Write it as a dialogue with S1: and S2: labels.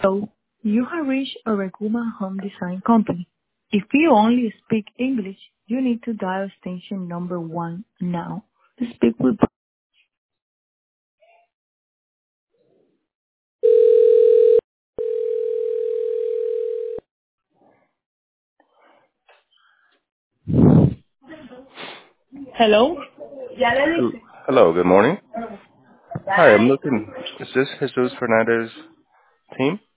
S1: So, you have reached a Reguma Home Design Company. If you only speak English, you need to dial extension number 1 now to speak with. Hello? Ya le
S2: Hel-
S1: dije.
S2: Hello, good morning. Hi, I'm looking. Is this Jesus Fernandez team?